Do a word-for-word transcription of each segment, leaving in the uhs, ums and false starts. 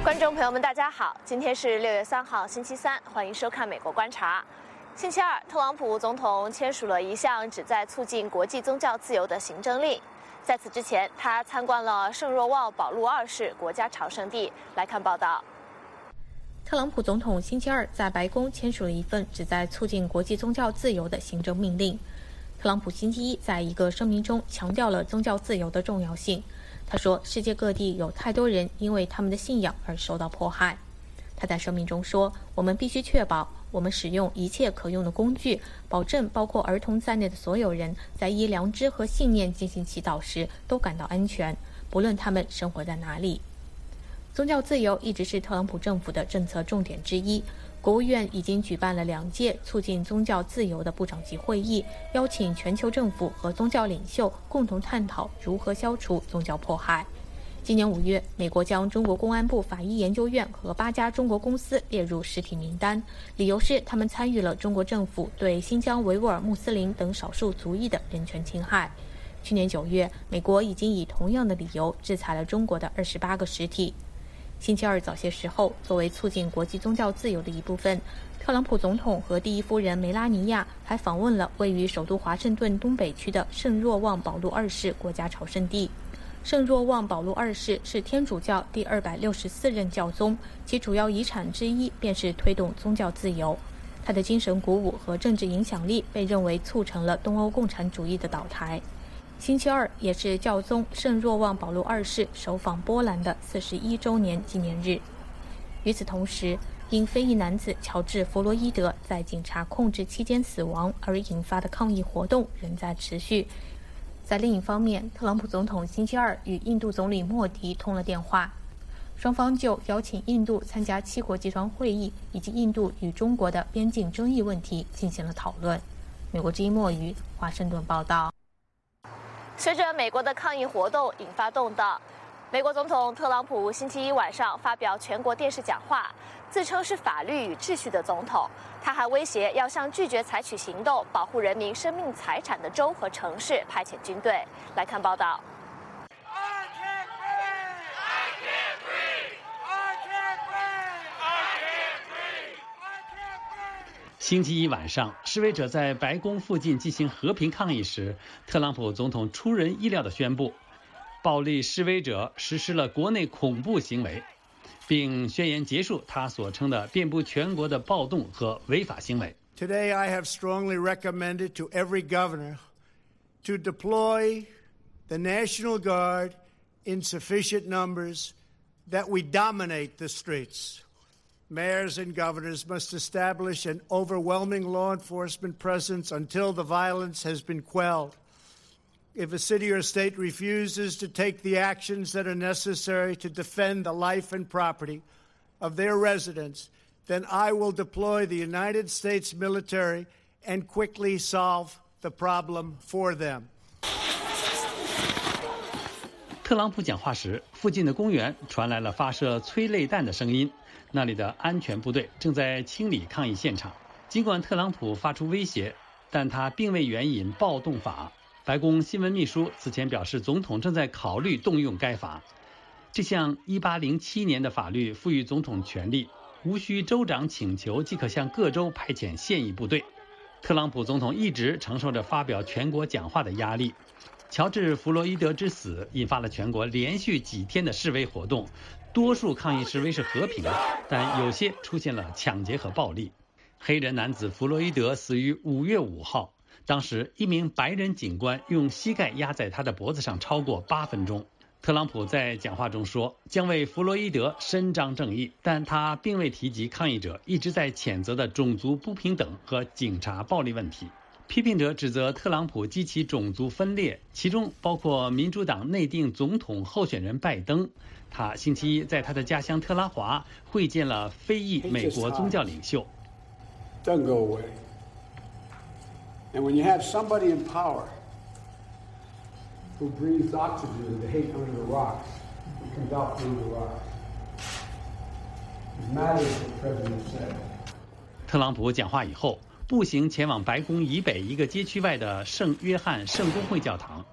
观众朋友们，大家好，今天是六月三号，星期三，欢迎收看《美国观察》。星期二，特朗普总统签署了一项旨在促进国际宗教自由的行政令。在此之前，他参观了圣若望保禄二世国家朝圣地。来看报道。 特朗普总统星期二在白宫签署了一份旨在促进国际宗教自由的行政命令。特朗普星期一在一个声明中强调了宗教自由的重要性。他说，世界各地有太多人因为他们的信仰而受到迫害。他在声明中说，我们必须确保我们使用一切可用的工具，保证包括儿童在内的所有人在依良知和信念进行祈祷时都感到安全，不论他们生活在哪里。宗教自由一直是特朗普政府的政策重点之一。国务院已经举办了两届促进宗教自由的部长级会议，邀请全球政府和宗教领袖共同探讨如何消除宗教迫害。今年五月，美国将中国公安部法医研究院和八家中国公司列入实体名单，理由是他们参与了中国政府对新疆维吾尔穆斯林等少数族裔的人权侵害。去年九月，美国已经以同样的理由制裁了中国的二十八个实体。星期二早些时候，作为促进国际宗教自由的一部分，特朗普总统和第一夫人梅拉尼亚还访问了位于首都华盛顿东北区的圣若望保禄二世国家朝圣地。圣若望保禄二世是天主教第二百六十四任教宗，其主要遗产之一便是推动宗教自由。他的精神鼓舞和政治影响力被认为促成了东欧共产主义的倒台。星期二也是教宗圣若望保禄二世首访波兰的四十一周年纪念日。与此同时，因非裔男子乔治·弗洛伊德在警察控制期间死亡而引发的抗议活动仍在持续。在另一方面，特朗普总统星期二与印度总理莫迪通了电话，双方就邀请印度参加七国集团会议以及印度与中国的边境争议问题进行了讨论。美国之音墨鱼华盛顿报道。 随着美国的抗议活动引发动荡，美国总统特朗普星期一晚上发表全国电视讲话，自称是法律与秩序的总统。他还威胁要向拒绝采取行动保护人民生命财产的州和城市派遣军队。来看报道。 星期一晚上，示威者在白宫附近进行和平抗议时，特朗普总统出人意料地宣布，暴力示威者实施了国内恐怖行为，并宣言结束他所称的遍布全国的暴动和违法行为。 Today I have strongly recommended to every governor to deploy the National Guard in sufficient numbers that we dominate the streets. Mayors and governors must establish an overwhelming law enforcement presence until the violence has been quelled. If a city or state refuses to take the actions that are necessary to defend the life and property of their residents, then I will deploy the United States military and quickly solve the problem for them. 特朗普讲话时，附近的公园传来了发射催泪弹的声音。那里的安全部队正在清理抗议现场。尽管特朗普发出威胁，但他并未援引暴动法。白宫新闻秘书此前表示，总统正在考虑动用该法。这项一八零七年的法律赋予总统权力，无需州长请求即可向各州派遣现役部队。特朗普总统一直承受着发表全国讲话的压力。乔治·弗洛伊德之死引发了全国连续几天的示威活动，多数抗议示威是和平的，但有些出现了抢劫和暴力。黑人男子弗洛伊德死于五月五号，当时一名白人警官用膝盖压在他的脖子上超过八分钟。特朗普在讲话中说将为弗洛伊德伸张正义，但他并未提及抗议者一直在谴责的种族不平等和警察暴力问题。批评者指责特朗普激起种族分裂，其中包括民主党内定总统候选人拜登。他星期一在他的家乡特拉华会见了非裔美国宗教领袖。 Doesn't go away. And when you have somebody in power who breathes oxygen to hate under the rocks, who comes out through the rocks, it matters what the president said. 特朗普讲话以后，步行前往白宫以北一个街区外的圣约翰圣公会教堂。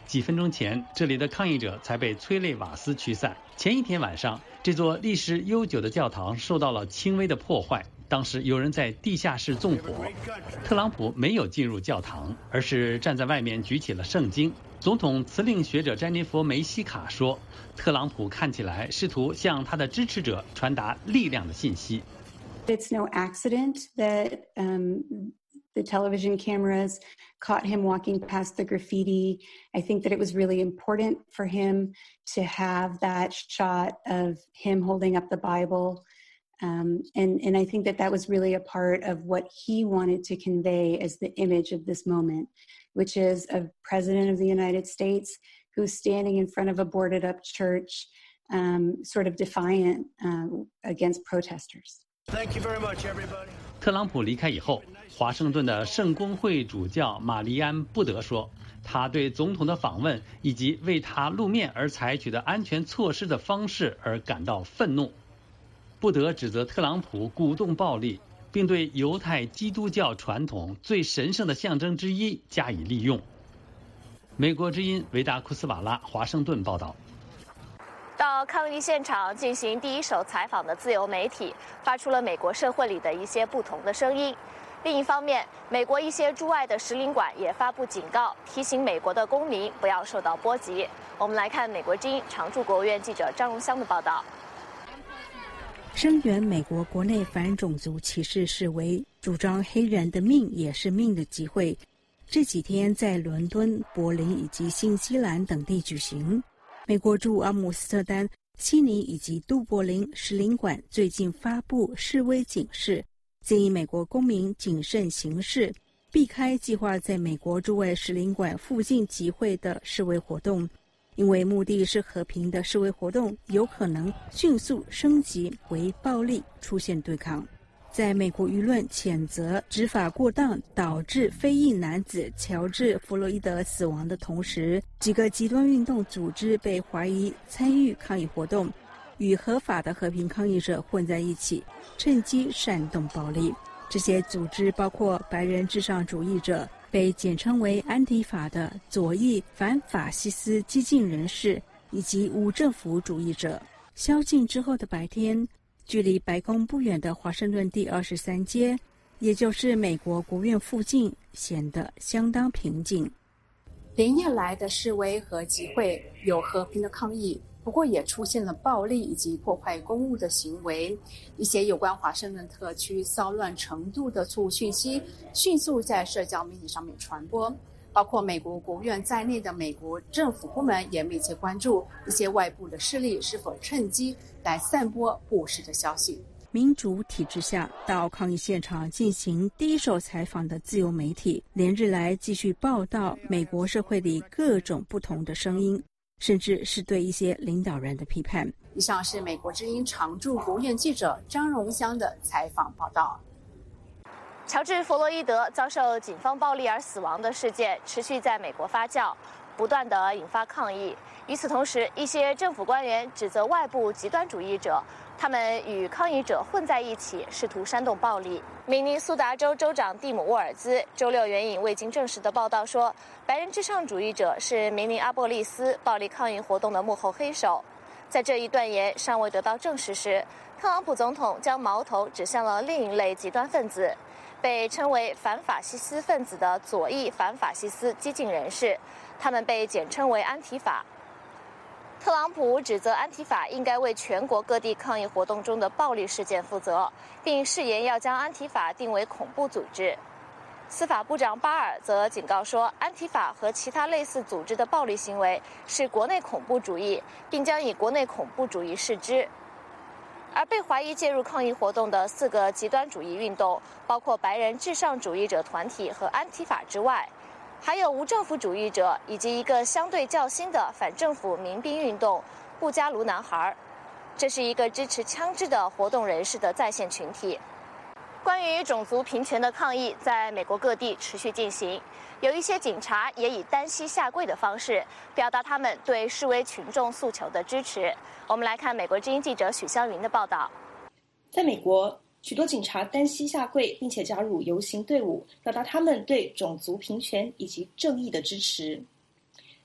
几分钟前，这里的抗议者才被催泪瓦斯驱散。前一天晚上，这座历史悠久的教堂受到了轻微的破坏，当时有人在地下室纵火。特朗普没有进入教堂，而是站在外面举起了圣经。总统辞令学者詹妮弗·梅西卡说，特朗普看起来试图向他的支持者传达力量的信息。 It's no accident that um, the television cameras caught him walking past the graffiti. I think that it was really important for him to have that shot of him holding up the Bible. Um, and, and I think that that was really a part of what he wanted to convey as the image of this moment, which is a president of the United States who's standing in front of a boarded up church, um, sort of defiant um, against protesters. Thank you very much, everybody. 特朗普离开以后，华盛顿的圣公会主教玛丽安·布德说，他对总统的访问以及为他露面而采取的安全措施的方式而感到愤怒。布德指责特朗普鼓动暴力，并对犹太基督教传统最神圣的象征之一加以利用。美国之音维达库斯瓦拉华盛顿报道。 到抗议现场进行第一手采访的自由媒体发出了美国社会里的一些不同的声音。另一方面，美国一些驻外的使领馆也发布警告，提醒美国的公民不要受到波及。我们来看美国之音常驻国务院记者张荣香的报道。 声援美国国内反种族歧视示威，主张黑人的命也是命的集会，这几天在伦敦、柏林以及新西兰等地举行。美国驻阿姆斯特丹、悉尼以及都柏林使领馆最近发布示威警示，建议美国公民谨慎行事，避开计划在美国驻外使领馆附近集会的示威活动，因为目的是和平的示威活动有可能迅速升级为暴力，出现对抗。在美国舆论谴责执法过当导致非裔男子乔治·弗洛伊德死亡的同时，几个极端运动组织被怀疑参与抗议活动，与合法的和平抗议者混在一起，趁机煽动暴力。这些组织包括白人至上主义者，被简称为安提法的左翼反法西斯激进人士，以及无政府主义者。宵禁之后的白天，距离白宫不远的华盛顿第二十三街，也就是美国国务院附近，显得相当平静。 连夜来的示威和集会有和平的抗议，不过也出现了暴力以及破坏公物的行为。一些有关华盛顿特区骚乱程度的错误讯息迅速在社交媒体上面传播，包括美国国务院在内的美国政府部门也密切关注一些外部的势力是否趁机来散播不实的消息。 民主体制下，到抗议现场进行第一手采访的自由媒体，连日来继续报道美国社会里各种不同的声音，甚至是对一些领导人的批判。 以上是美国之音常驻国务院记者张荣香的采访报道。 乔治·弗洛伊德遭受警方暴力而死亡的事件持续在美国发酵，不断地引发抗议。与此同时，一些政府官员指责外部极端主义者，他们与抗议者混在一起，试图煽动暴力。明尼苏达州州长蒂姆·沃尔兹周六援引未经证实的报道说，白人至上主义者是明尼阿波利斯暴力抗议活动的幕后黑手。在这一断言尚未得到证实时，特朗普总统将矛头指向了另一类极端分子，被称为反法西斯分子的左翼反法西斯激进人士，他们被简称为安提法。特朗普指责安提法应该为全国各地抗议活动中的暴力事件负责，并誓言要将安提法定为恐怖组织。司法部长巴尔则警告说，安提法和其他类似组织的暴力行为是国内恐怖主义，并将以国内恐怖主义视之。而被怀疑介入抗议活动的四个极端主义运动，包括白人至上主义者团体和安提法之外，还有无政府主义者以及一个相对较新的反政府民兵运动“布加卢男孩”，这是一个支持枪支的活动人士的在线群体。关于种族平权的抗议在美国各地持续进行，有一些警察也以单膝下跪的方式表达他们对示威群众诉求的支持。我们来看美国之音记者许湘云的报道。 在美国，许多警察单膝下跪，并且加入游行队伍，表达他们对种族平权以及正义的支持。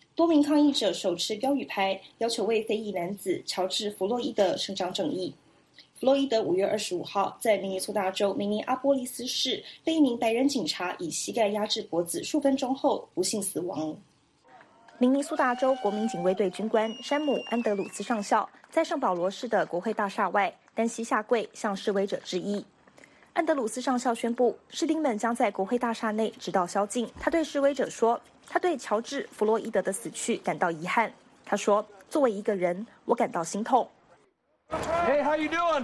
多名抗议者手持标语牌，要求为非裔男子乔治·弗洛伊德伸张正义。弗洛伊德五月二十五号在明尼苏达州明尼阿波利斯市被一名白人警察以膝盖压制脖子数分钟后不幸死亡。明尼苏达州国民警卫队军官山姆·安德鲁斯上校在圣保罗市的国会大厦外单膝下跪向示威者致意。安德鲁斯上校宣布，士兵们将在国会大厦内直到宵禁。他对示威者说，他对乔治·弗洛伊德的死去感到遗憾。他说，作为一个人，我感到心痛。 Hey, how you doing?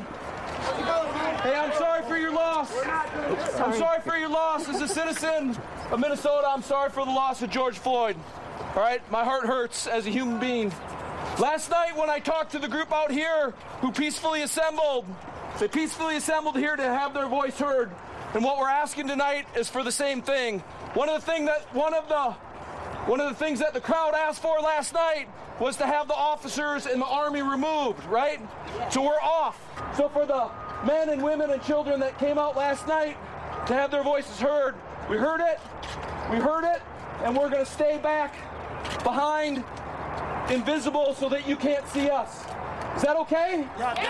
Hey, I'm sorry for your loss. I'm sorry for your loss. As a citizen of Minnesota, I'm sorry for the loss of George Floyd. All right, my heart hurts as a human being. Last night when I talked to the group out here who peacefully assembled, they peacefully assembled here to have their voice heard. And what we're asking tonight is for the same thing. One of the thing that one of the one of the things that the crowd asked for last night was to have the officers in the Army removed, right? So we're off. So for the men and women and children that came out last night to have their voices heard, we heard it, we heard it, and we're going to stay back behind, invisible, so that you can't see us. Is that okay? Yeah. Thank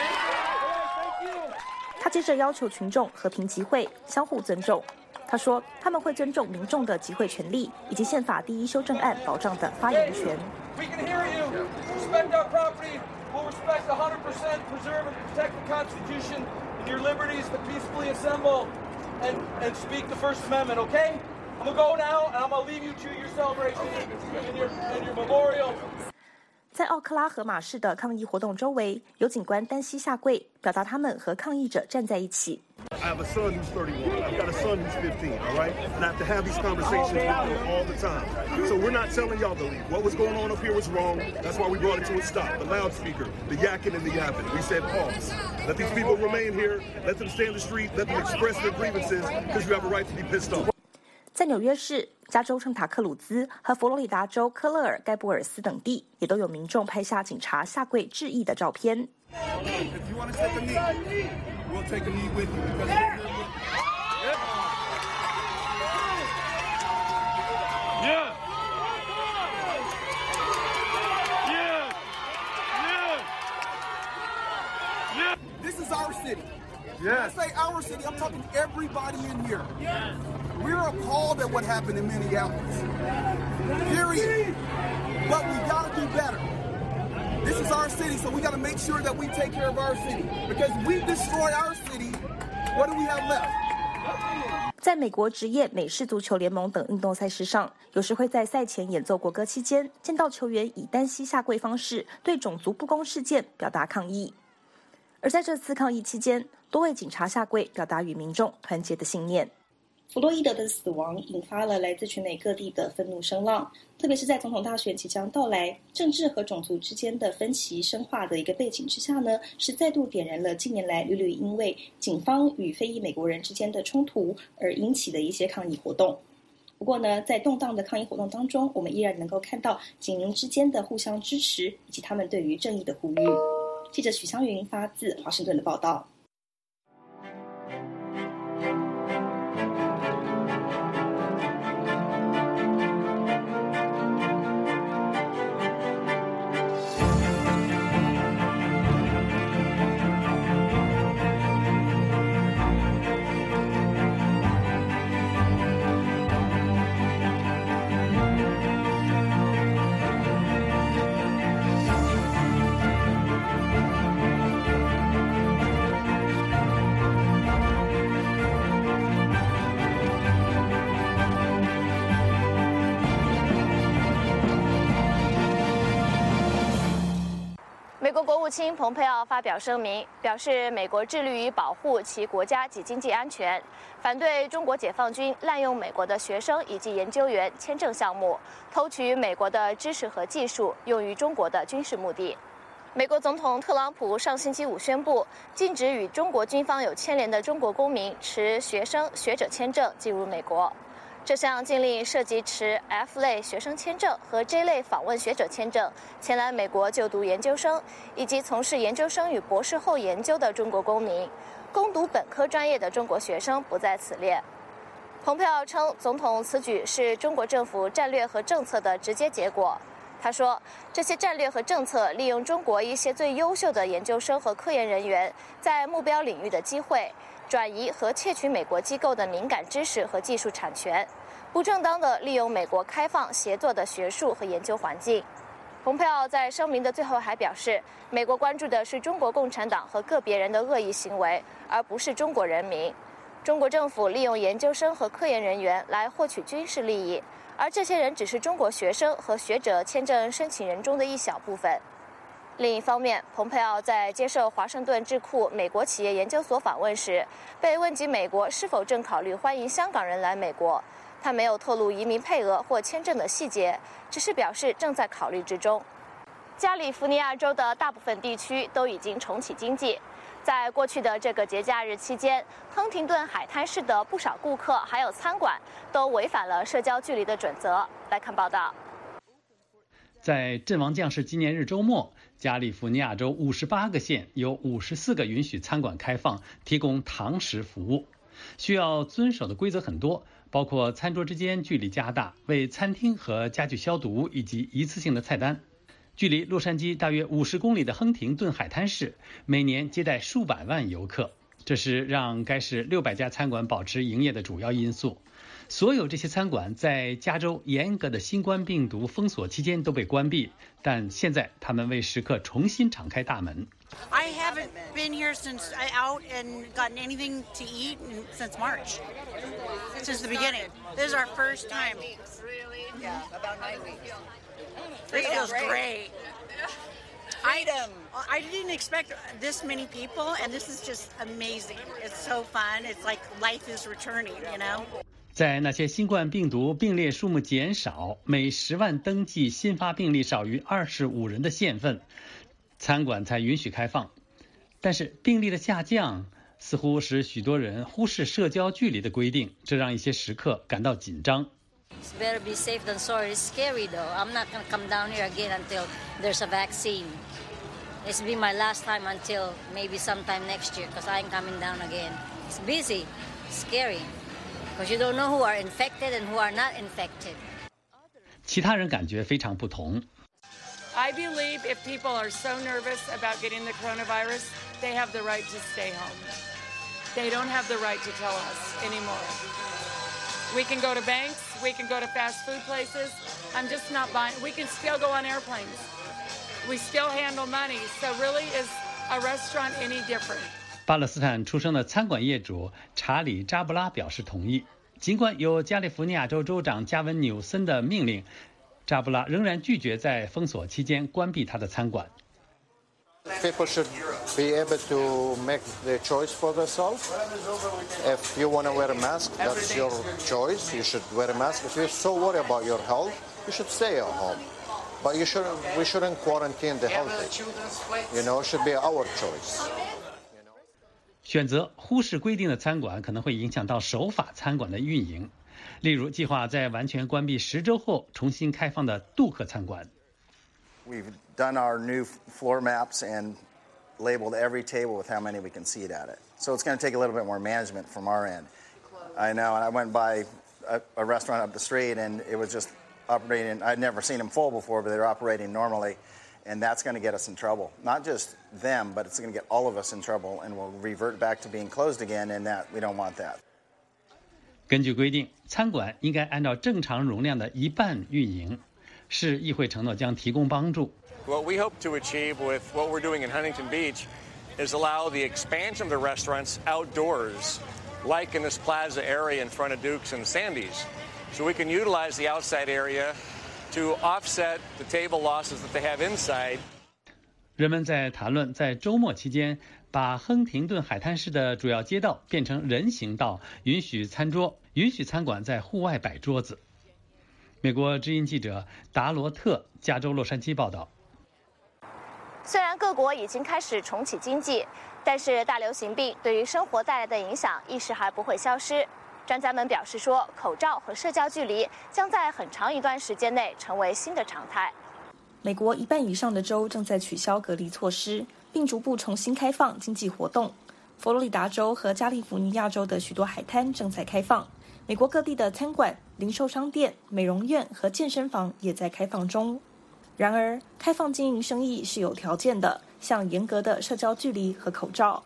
you. 他接着要求群众和平集会，相互尊重。他说，他们会尊重民众的集会权利以及宪法第一修正案保障的发言权。 We can hear you. Respect our property. We'll respect one hundred percent preserve and protect the Constitution and your liberties to peacefully assemble and, and speak the First Amendment, okay? I'm going to go now, and I'm going to leave you to your celebration and your, and your memorial. 在奥克拉荷马市的抗议活动周围，有警官单膝下跪，表达他们和抗议者站在一起。 I have a son who's thirty-one. I've got a son who's fifteen, all right? And I have to have these conversations with them all the time. So we're not telling y'all to leave. What was going on up here was wrong. That's why we brought it to a stop. The loudspeaker, the yakking and the yapping. We said pause. Let these people remain here. Let them stay in the street. Let them express their grievances because you have a right to be pissed off. 在纽约市、加州圣塔克鲁兹和佛罗里达州科勒尔盖布尔斯等地，也都有民众拍下警察下跪致意的照片。 This is our city. When I say our city, I'm talking everybody in here. We're appalled at what happened in Minneapolis. Period. But we gotta do better. This is our city, so we gotta make sure that we take care of our city. Because we destroy our city, what do we have left? 在美国职业美式足球联盟等运动赛事上，有时会在赛前演奏国歌期间，见到球员以单膝下跪方式对种族不公事件表达抗议。而在这次抗议期间，多位警察下跪，表达与民众团结的信念。弗洛伊德的死亡引发了来自全美各地的愤怒声浪，特别是在总统大选即将到来，政治和种族之间的分歧深化的一个背景之下呢，是再度点燃了近年来屡屡因为警方与非裔美国人之间的冲突而引起的一些抗议活动。不过呢，在动荡的抗议活动当中，我们依然能够看到警民之间的互相支持以及他们对于正义的呼吁。记者许湘云发自华盛顿的报道。 美国国务卿蓬佩奥发表声明，表示美国致力于保护其国家及经济安全，反对中国解放军滥用美国的学生以及研究员签证项目，偷取美国的知识和技术，用于中国的军事目的。美国总统特朗普上星期五宣布，禁止与中国军方有牵连的中国公民持学生、学者签证进入美国。这项禁令涉及持 F 类学生签证和 J 类访问学者签证前来美国就读研究生，以及从事研究生与博士后研究的中国公民。攻读本科专业的中国学生不在此列。蓬佩奥称，总统此举是中国政府战略和政策的直接结果。 他说，这些战略和政策利用中国一些最优秀的研究生和科研人员在目标领域的机会，转移和窃取美国机构的敏感知识和技术产权，不正当地利用美国开放协作的学术和研究环境。蓬佩奥在声明的最后还表示，美国关注的是中国共产党和个别人的恶意行为，而不是中国人民。中国政府利用研究生和科研人员来获取军事利益，而这些人只是中国学生和学者签证申请人中的一小部分。另一方面，蓬佩奥在接受华盛顿智库美国企业研究所访问时，被问及美国是否正考虑欢迎香港人来美国，他没有透露移民配额或签证的细节，只是表示正在考虑之中。加利福尼亚州的大部分地区都已经重启经济。在过去的这个节假日期间，亨廷顿海滩市的不少顾客还有餐馆都违反了社交距离的准则。来看报道。 在阵亡将士纪念日周末，加利福尼亚州五十八个县有五十四个允许餐馆开放，提供堂食服务。需要遵守的规则很多，包括餐桌之间距离加大、为餐厅和家具消毒以及一次性的菜单。距离洛杉矶大约五十公里的亨廷顿海滩市，每年接待数百万游客，这是让该市六百家餐馆保持营业的主要因素。所有这些餐馆在加州严格的新冠病毒封锁期间都被关闭，但现在他们为食客重新敞开大门。 I haven't been here since I out and gotten anything to eat since March, since the beginning. This is our first time. Really? Yeah, about nine weeks. This feels great. Freedom. I, I didn't expect this many people, and this is just amazing. It's so fun. It's like life is returning, you know? 在那些新冠病毒病例数目减少、每十万登记新发病例少于二十五人的县份，餐馆才允许开放。但是病例的下降似乎使许多人忽视社交距离的规定，这让一些食客感到紧张。 It's better be safe than sorry. It's scary though. I'm not going to come down here again until there's a vaccine. It's be my last time until maybe sometime next year because I ain't coming down again. It's busy, it's scary because you don't know who are infected and who are not infected. 其他人感觉非常不同。 I believe if people are so nervous about getting the coronavirus, they have the right to stay home. They don't have the right to tell us anymore. We can go to banks, we can go to fast food places. I'm just not buying. We can still go on airplanes. We still handle money. So really, is a restaurant any different? 巴勒斯坦出生的餐馆业主查理·扎布拉表示同意，尽管有加利福尼亚州州长加文·纽森的命令，扎布拉仍然拒绝在封锁期间关闭他的餐馆。 People should be able to make the choice for themselves. If you want to wear a mask, that's your choice. You should wear a mask. If you're so worried about your health, you should stay at home. But you shouldn't. We shouldn't quarantine the healthy. You know, it should be our choice. 选择忽视规定的餐馆可能会影响到守法餐馆的运营，例如计划在完全关闭十周后重新开放的杜克餐馆。 We've done our new floor maps and labeled every table with how many we can seat at it. So it's going to take a little bit more management from our end. I know, and I went by a, a restaurant up the street and it was just operating. I'd never seen them full before, but they were operating normally. And that's going to get us in trouble. Not just them, but it's going to get all of us in trouble, and we'll revert back to being closed again, and that we don't want that. 根据规定，餐馆应该按照正常容量的一半运营。市议会承诺将提供帮助。 What we hope to achieve with what we're doing in Huntington Beach is allow the expansion of the restaurants outdoors, like in this plaza area in front of Duke's and Sandy's, so we can utilize the outside area to offset the table losses that they have inside. 人们在谈论在周末期间把亨廷顿海滩市的主要街道变成人行道，允许餐桌，允许餐馆在户外摆桌子。美国之音记者达罗特，加州洛杉矶报道。 虽然各国已经开始重启经济，但是大流行病对于生活带来的影响一时还不会消失。专家们表示说，口罩和社交距离将在很长一段时间内成为新的常态。 美国一半以上的州正在取消隔离措施，并逐步重新开放经济活动。佛罗里达州和加利福尼亚州的许多海滩正在开放。美国各地的餐馆、零售商店、美容院和健身房也在开放中。 然而，开放经营生意是有条件的，像严格的社交距离和口罩。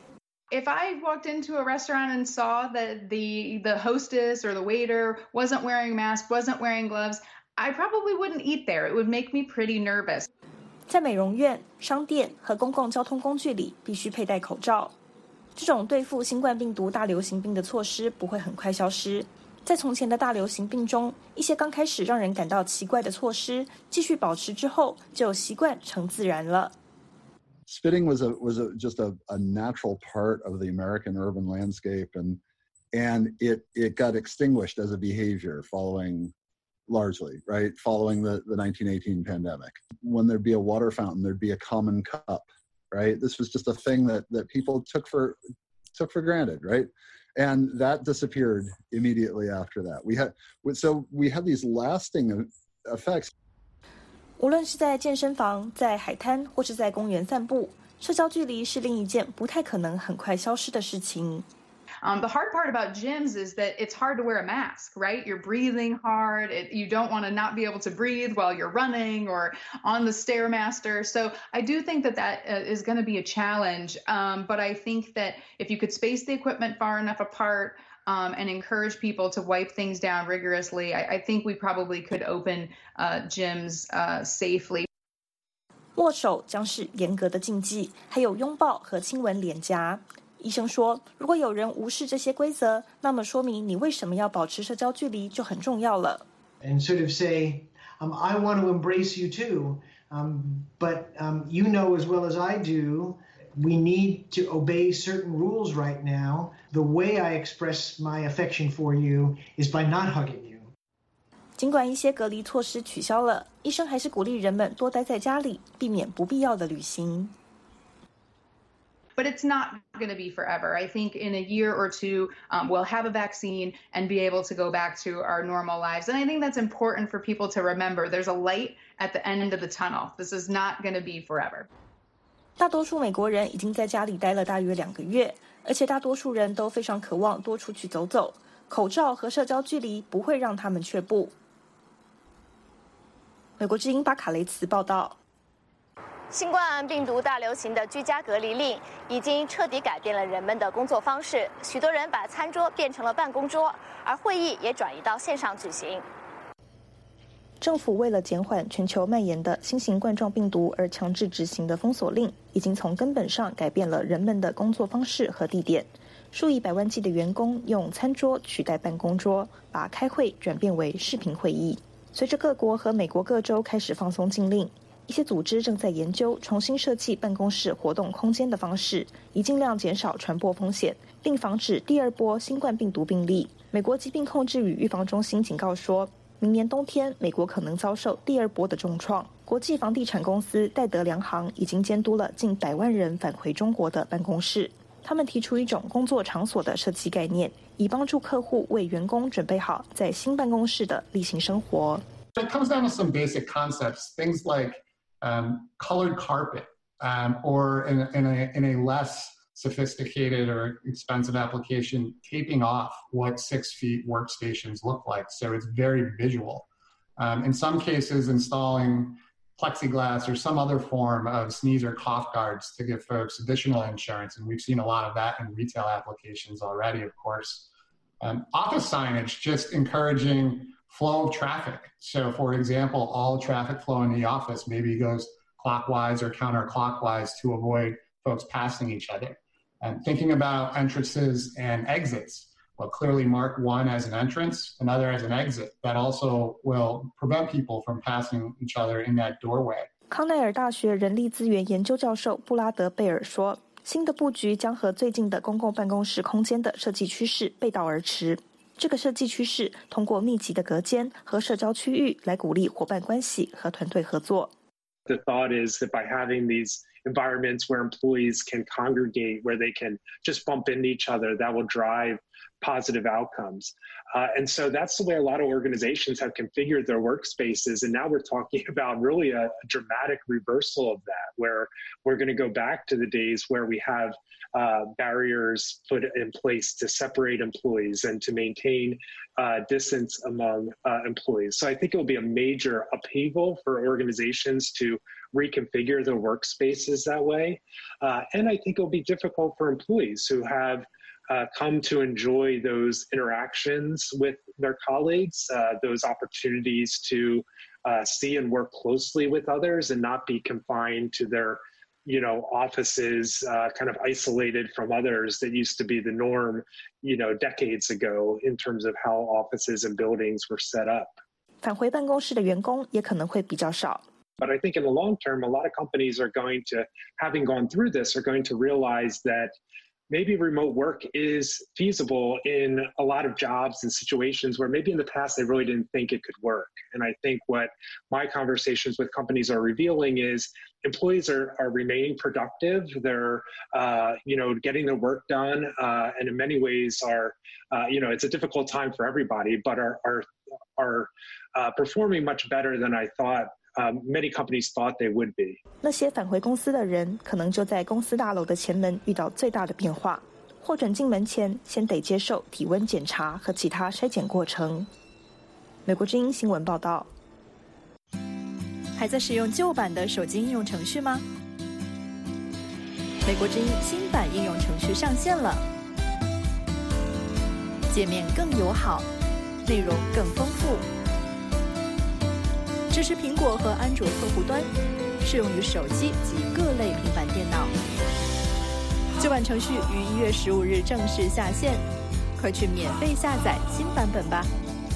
If I walked into a restaurant and saw that the the hostess or the waiter wasn't wearing a mask, wasn't wearing gloves, I probably wouldn't eat there. It would make me pretty nervous. 在美容院、商店和公共交通工具里必须佩戴口罩。这种对付新冠病毒大流行病的措施不会很快消失。在从前的大流行病中，一些刚开始让人感到奇怪的措施，继续保持之后，就习惯成自然了。 Spitting was a was a, just a, a natural part of the American urban landscape, and and it it got extinguished as a behavior following, largely, right, following the, the nineteen eighteen pandemic. When there'd be a water fountain, there'd be a common cup, right? This was just a thing that that people took for took for granted, right? And that disappeared immediately after that. We had so we had these lasting effects. 无论是在健身房、在海滩或是在公园散步，社交距离是另一件不太可能很快消失的事情。 Um, the hard part about gyms is that it's hard to wear a mask, right? You're breathing hard. It, you don't want to not be able to breathe while you're running or on the Stairmaster. So I do think that that uh, is going to be a challenge. Um, but I think that if you could space the equipment far enough apart, Um, and encourage people to wipe things down rigorously, I, I think we probably could open uh, gyms uh, safely. 握手将是严格的禁忌，还有拥抱和亲吻脸颊。医生说，如果有人无视这些规则，那么说明你为什么要保持社交距离就很重要了。 And sort of say, um, I want to embrace you too, um, but um, you know as well as I do.We need to obey certain rules right now. The way I express my affection for you is by not hugging you. 尽管一些隔离措施取消了，医生还是鼓励人们多待在家里，避免不必要的旅行。 But it's not going to be forever. I think in a year or two, um, we'll have a vaccine and be able to go back to our normal lives. And I think that's important for people to remember. There's a light at the end of the tunnel. This is not going to be forever. 大多数美国人已经在家里待了大约两个月，而且大多数人都非常渴望多出去走走。口罩和社交距离不会让他们却步。美国之音巴卡雷茨报道。 新冠病毒大流行的居家隔离令已经彻底改变了人们的工作方式，许多人把餐桌变成了办公桌，而会议也转移到线上举行。 政府为了减缓全球蔓延的新型冠状病毒而强制执行的封锁令，已经从根本上改变了人们的工作方式和地点。数以百万计的员工用餐桌取代办公桌，把开会转变为视频会议。随着各国和美国各州开始放松禁令，一些组织正在研究重新设计办公室活动空间的方式，以尽量减少传播风险，并防止第二波新冠病毒病例。美国疾病控制与预防中心警告说，明年冬天，美国可能遭受第二波的重创。国际房地产公司戴德梁行已经监督了近百万人返回中国的办公室。他们提出一种工作场所的设计概念，以帮助客户为员工准备好在新办公室的例行生活。 It comes down to some basic concepts, things like um, colored carpet, um, or in, in, a, in a less sophisticated or expensive application, taping off what six feet workstations look like. So it's very visual. Um, in some cases, installing plexiglass or some other form of sneeze or cough guards to give folks additional insurance. And we've seen a lot of that in retail applications already, of course. Um, office signage, just encouraging flow of traffic. So for example, all traffic flow in the office maybe goes clockwise or counterclockwise to avoid folks passing each other. And thinking about entrances and exits, well, clearly mark one as an entrance, another as an exit. That also will prevent people from passing each other in that doorway. 康奈尔大学人力资源研究教授布拉德贝尔说，新的布局将和最近的公共办公室空间的设计趋势背道而驰。这个设计趋势通过密集的隔间和社交区域来鼓励伙伴关系和团队合作。 The thought is that by having these environments where employees can congregate, where they can just bump into each other, that will drive positive outcomes. Uh, and so that's the way a lot of organizations have configured their workspaces. And now we're talking about really a, a dramatic reversal of that, where we're going to go back to the days where we have uh, barriers put in place to separate employees and to maintain uh, distance among uh, employees. So I think it will be a major upheaval for organizations to reconfigure their workspaces that way. Uh, and I think it will be difficult for employees who have Uh, come to enjoy those interactions with their colleagues, uh, those opportunities to uh, see and work closely with others and not be confined to their, you know, offices, uh, kind of isolated from others that used to be the norm, you know, decades ago in terms of how offices and buildings were set up. 返回办公室的员工也可能会比较少。 But I think in the long term, a lot of companies are going to, having gone through this, are going to realize that maybe remote work is feasible in a lot of jobs and situations where maybe in the past they really didn't think it could work. And I think what my conversations with companies are revealing is employees are, are remaining productive. They're, uh, you know, getting their work done, uh, and in many ways are, uh, you know, it's a difficult time for everybody, but are, are, are uh, performing much better than I thought Um, many companies thought they would be. 那些返回公司的人，可能就在公司大楼的前门遇到最大的变化。获准进门前，先得接受体温检查和其他筛检过程。美国之音新闻报道。 还在使用旧版的手机应用程序吗？美国之音新版应用程序上线了，界面更友好，内容更丰富。支持苹果和安卓客户端，适用于手机及各类平板电脑。旧版程序于一月十五日正式下线，快去免费下载新版本吧。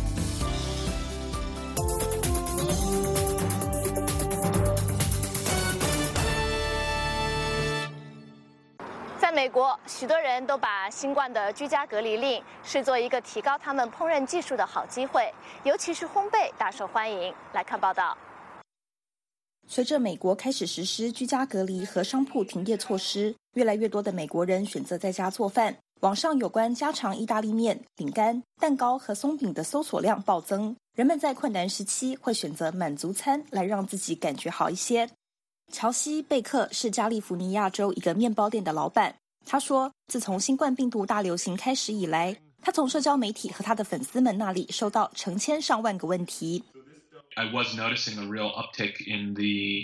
在美国，许多人都把新冠的居家隔离令视作一个提高他们烹饪技术的好机会，尤其是烘焙大受欢迎。来看报道。 随着美国开始实施居家隔离和商铺停业措施，越来越多的美国人选择在家做饭。网上有关家常意大利面、饼干、蛋糕和松饼的搜索量暴增，人们在困难时期会选择满足餐来让自己感觉好一些。乔西·贝克是加利福尼亚州一个面包店的老板。他说，自从新冠病毒大流行开始以来，他从社交媒体和他的粉丝们那里收到成千上万个问题。 I was noticing a real uptick in the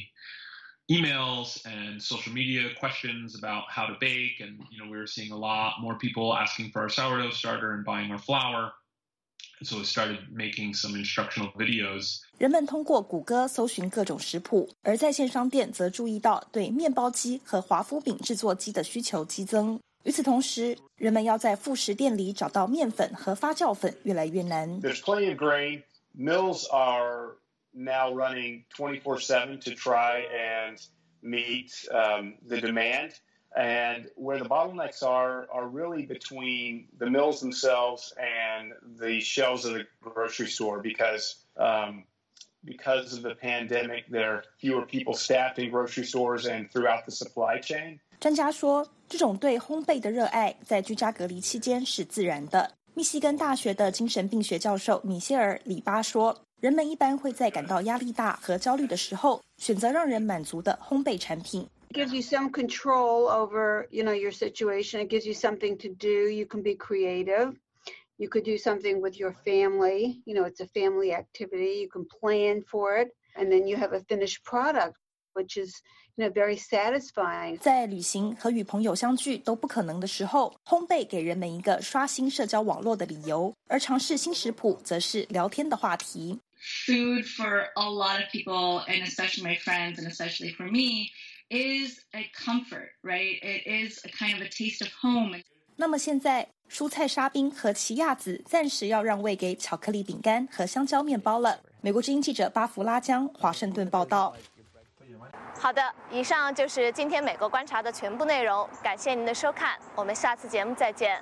emails and social media questions about how to bake, and you know we were seeing a lot more people asking for our sourdough starter and buying our flour. So we started making some instructional videos. 人们通过谷歌搜寻各种食谱，而在线商店则注意到对面包机和华夫饼制作机的需求激增。与此同时，人们要在副食店里找到面粉和发酵粉越来越难。 There's plenty of grain. Mills are now running twenty-four seven to try and meet um, the demand. And where the bottlenecks are are really between the mills themselves and the shelves of the grocery store because um, because of the pandemic, there are fewer people staffed in grocery stores and throughout the supply chain. 专家说，这种对烘焙的热爱在居家隔离期间是自然的。密西根大学的精神病学教授米歇尔·里巴说，人们一般会在感到压力大和焦虑的时候，选择让人满足的烘焙产品。 It gives you some control over, you know, your situation. It gives you something to do. You can be creative. You could do something with your family. You know, it's a family activity. You can plan for it. And then you have a finished product, which is, you know, very satisfying. 在旅行和与朋友相聚都不可能的时候，烘焙给人们一个刷新社交网络的理由，而尝试新食谱则是聊天的话题。 Food for a lot of people, and especially my friends, and especially for me, is a comfort, right? It is a kind of a taste of home. 那么现在，蔬菜沙冰和奇亚籽暂时要让位给巧克力饼干和香蕉面包了。美国之音记者巴弗拉江华盛顿报道。 好的，以上就是今天美国观察的全部内容，感谢您的收看，我们下次节目再见。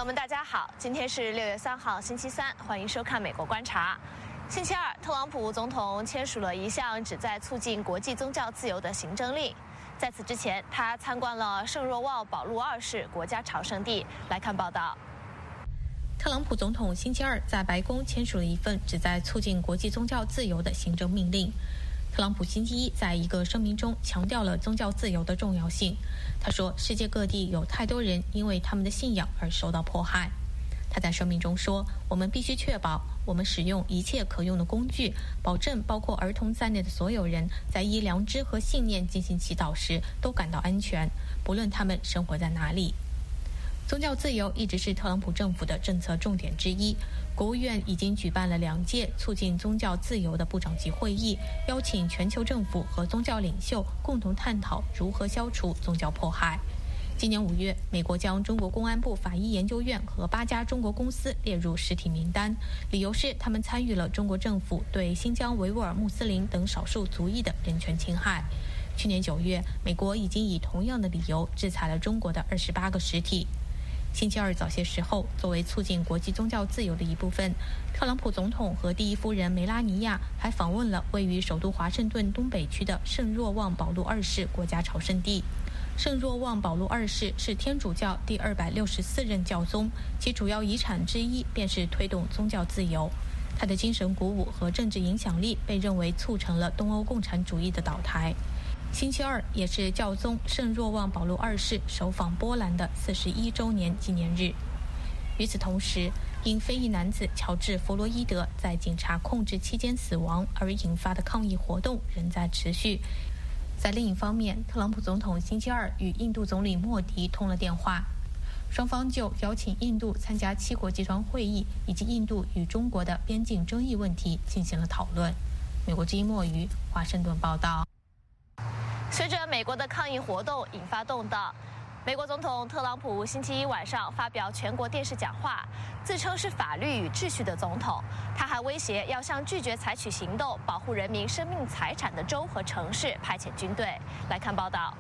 友们，大家好，今天是六月三号，星期三，欢迎收看《美国观察》。星期二，特朗普总统签署了一项旨在促进国际宗教自由的行政令。在此之前，他参观了圣若望保禄二世国家朝圣地。来看报道。 特朗普总统星期二在白宫签署了一份旨在促进国际宗教自由的行政命令。特朗普星期一在一个声明中强调了宗教自由的重要性。他说，世界各地有太多人因为他们的信仰而受到迫害。他在声明中说，我们必须确保我们使用一切可用的工具，保证包括儿童在内的所有人在依良知和信念进行祈祷时都感到安全，不论他们生活在哪里。宗教自由一直是特朗普政府的政策重点之一。国务院已经举办了两届促进宗教自由的部长级会议，邀请全球政府和宗教领袖共同探讨如何消除宗教迫害。今年五月，美国将中国公安部法医研究院和八家中国公司列入实体名单，理由是他们参与了中国政府对新疆维吾尔穆斯林等少数族裔的人权侵害。去年九月，美国已经以同样的理由制裁了中国的二十八个实体。星期二早些时候，作为促进国际宗教自由的一部分，特朗普总统和第一夫人梅拉尼亚还访问了位于首都华盛顿东北区的圣若望保禄二世国家朝圣地。圣若望保禄二世是天主教第二百六十四任教宗，其主要遗产之一便是推动宗教自由。他的精神鼓舞和政治影响力被认为促成了东欧共产主义的倒台。星期二也是教宗圣若望保禄二世首访波兰的四十一周年纪念日。与此同时，因非裔男子乔治·弗洛伊德在警察控制期间死亡而引发的抗议活动仍在持续。在另一方面，特朗普总统星期二与印度总理莫迪通了电话，双方就邀请印度参加七国集团会议以及印度与中国的边境争议问题进行了讨论。美国之音莫瑜华盛顿报道。 随着美国的抗议活动引发动荡，美国总统特朗普星期一晚上发表全国电视讲话，自称是法律与秩序的总统。他还威胁要向拒绝采取行动保护人民生命财产的州和城市派遣军队。来看报道。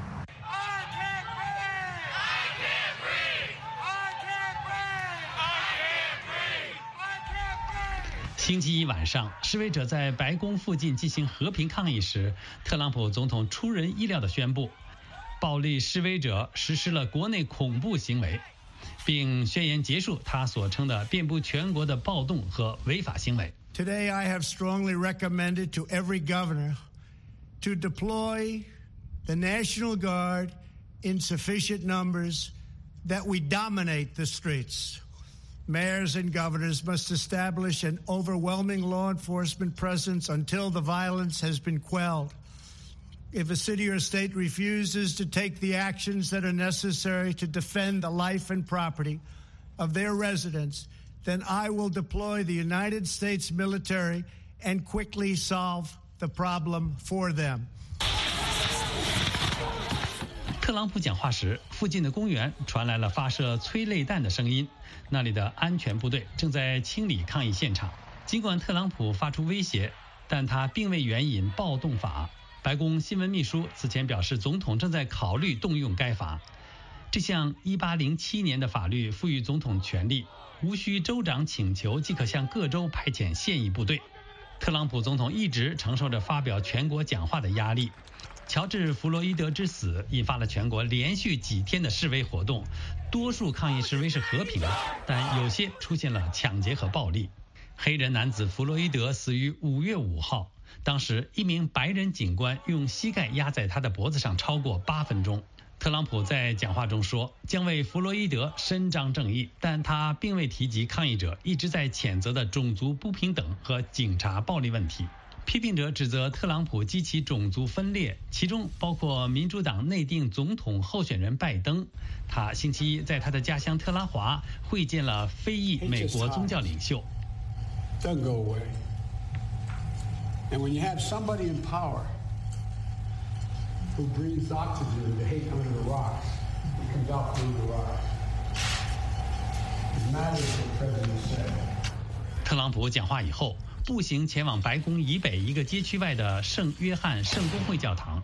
星期一晚上，示威者在白宫附近进行和平抗议时，特朗普总统出人意料地宣布，暴力示威者实施了国内恐怖行为，并宣言结束他所称的遍布全国的暴动和违法行为。 Today I have strongly recommended to every governor to deploy the National Guard in sufficient numbers that we dominate the streets. Mayors and governors must establish an overwhelming law enforcement presence until the violence has been quelled. If a city or state refuses to take the actions that are necessary to defend the life and property of their residents, then I will deploy the United States military and quickly solve the problem for them. 特朗普讲话时，附近的公园传来了发射催泪弹的声音，那里的安全部队正在清理抗议现场。尽管特朗普发出威胁，但他并未援引暴动法。白宫新闻秘书此前表示，总统正在考虑动用该法。这项一八零七年的法律赋予总统权力，无需州长请求即可向各州派遣现役部队。特朗普总统一直承受着发表全国讲话的压力。乔治·弗洛伊德之死引发了全国连续几天的示威活动，多数抗议示威是和平的，但有些出现了抢劫和暴力。黑人男子弗洛伊德死于五月五号，当时一名白人警官用膝盖压在他的脖子上超过八分钟。特朗普在讲话中说将为弗洛伊德伸张正义，但他并未提及抗议者一直在谴责的种族不平等和警察暴力问题。批评者指责特朗普激起种族分裂，其中包括民主党内定总统候选人拜登。他星期一在他的家乡特拉华会见了非裔美国宗教领袖。 Doesn't go away. And when you have somebody in power who breathes oxygen to hate under the rocks, it comes out through the rocks. It matters what the president said. 特朗普讲话以后，步行前往白宫以北一个街区外的圣约翰圣公会教堂。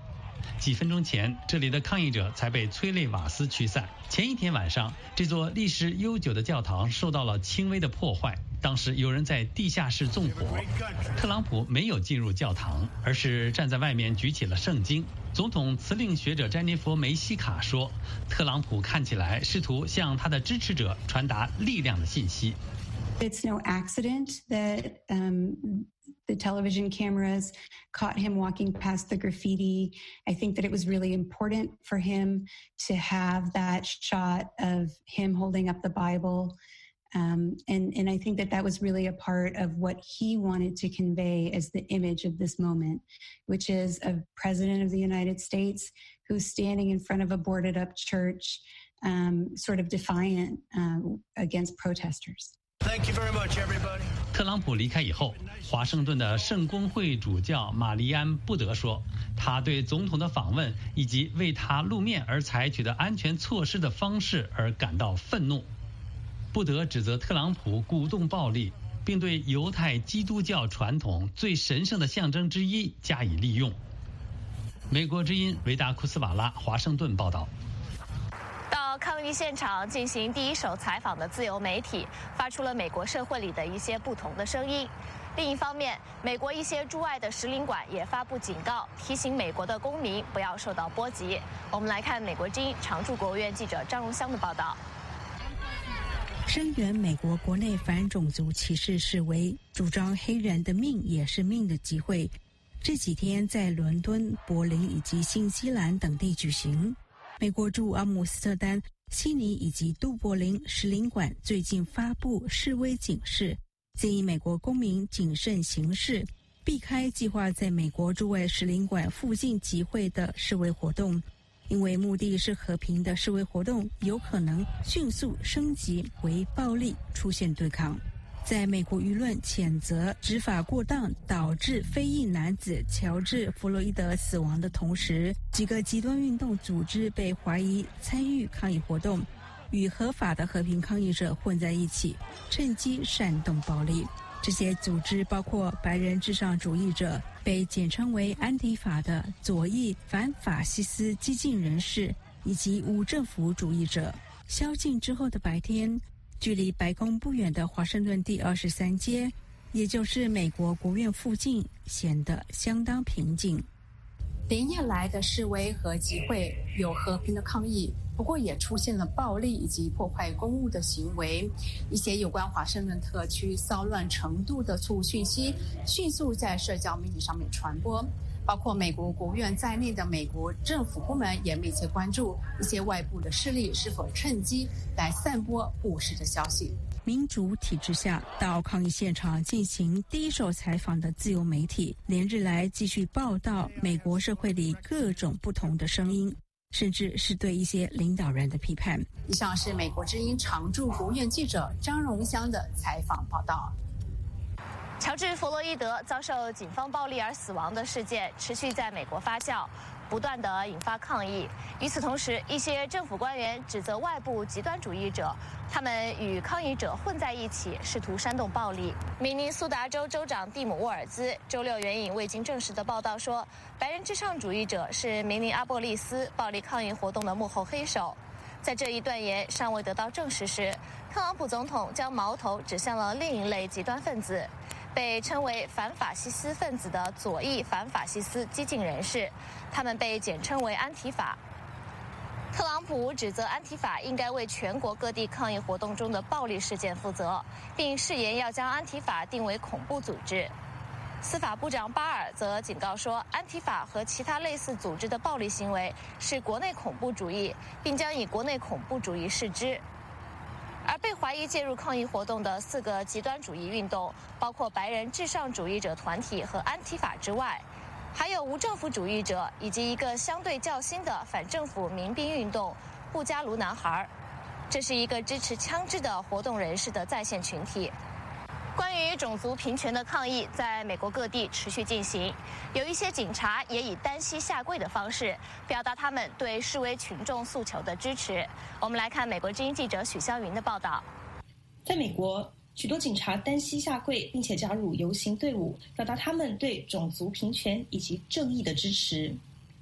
几分钟前，这里的抗议者才被催泪瓦斯驱散。前一天晚上，这座历史悠久的教堂受到了轻微的破坏，当时有人在地下室纵火。特朗普没有进入教堂，而是站在外面举起了圣经。总统辞令学者詹妮弗·梅西卡说，特朗普看起来试图向他的支持者传达力量的信息。 It's no accident that um, the television cameras caught him walking past the graffiti. I think that it was really important for him to have that shot of him holding up the Bible. Um, and, and I think that that was really a part of what he wanted to convey as the image of this moment, which is a president of the United States who's standing in front of a boarded up church, um, sort of defiant uh, against protesters. Thank you very much, everybody. 特朗普离开以后，华盛顿的圣公会主教玛丽安·布德说，他对总统的访问以及为他露面而采取的安全措施的方式而感到愤怒。布德指责特朗普鼓动暴力，并对犹太基督教传统最神圣的象征之一加以利用。美国之音维达库斯瓦拉华盛顿报道。 到抗议现场进行第一手采访的自由媒体发出了美国社会里的一些不同的声音。另一方面，美国一些驻外的使领馆也发布警告，提醒美国的公民不要受到波及。我们来看美国之音常驻国务院记者张荣香的报道。 声援美国国内反种族歧视示威，主张黑人的命也是命的集会，这几天在伦敦、柏林以及新西兰等地举行。美国驻阿姆斯特丹、悉尼以及都柏林使领馆最近发布示威警示，建议美国公民谨慎行事，避开计划在美国驻外使领馆附近集会的示威活动，因为目的是和平的示威活动有可能迅速升级为暴力，出现对抗。在美国舆论谴责执法过当导致非裔男子乔治·弗洛伊德死亡的同时，几个极端运动组织被怀疑参与抗议活动，与合法的和平抗议者混在一起，趁机煽动暴力。这些组织包括白人至上主义者，被简称为安提法的左翼反法西斯激进人士，以及无政府主义者。宵禁之后的白天，距离白宫不远的华盛顿第二十三街，也就是美国国院附近，显得相当平静。 连夜来的示威和集会有和平的抗议，不过也出现了暴力以及破坏公物的行为。一些有关华盛顿特区骚乱程度的错误讯息迅速在社交媒体上面传播，包括美国国务院在内的美国政府部门也密切关注一些外部的势力是否趁机来散播不实的消息。 民主体制下，到抗议现场进行第一手采访的自由媒体，连日来继续报道美国社会里各种不同的声音，甚至是对一些领导人的批判。 以上是美国之音常驻国务院记者张荣香的采访报道。 乔治·弗洛伊德遭受警方暴力而死亡的事件持续在美国发酵，不断地引发抗议。与此同时，一些政府官员指责外部极端主义者，他们与抗议者混在一起，试图煽动暴力。明尼苏达州州长蒂姆·沃尔兹周六援引未经证实的报道说，白人至上主义者是明尼阿波利斯暴力抗议活动的幕后黑手。在这一断言尚未得到证实时，特朗普总统将矛头指向了另一类极端分子，被称为反法西斯分子的左翼反法西斯激进人士，他们被简称为安提法。特朗普指责安提法应该为全国各地抗议活动中的暴力事件负责，并誓言要将安提法定为恐怖组织。司法部长巴尔则警告说，安提法和其他类似组织的暴力行为是国内恐怖主义，并将以国内恐怖主义视之。而被怀疑介入抗议活动的四个极端主义运动，包括白人至上主义者团体和安提法之外，还有无政府主义者以及一个相对较新的反政府民兵运动“布加卢男孩”。这是一个支持枪支的活动人士的在线群体。关于种族平权的抗议在美国各地持续进行，有一些警察也以单膝下跪的方式表达他们对示威群众诉求的支持。我们来看美国之音记者许湘云的报道。 在美国，许多警察单膝下跪，并且加入游行队伍，表达他们对种族平权以及正义的支持。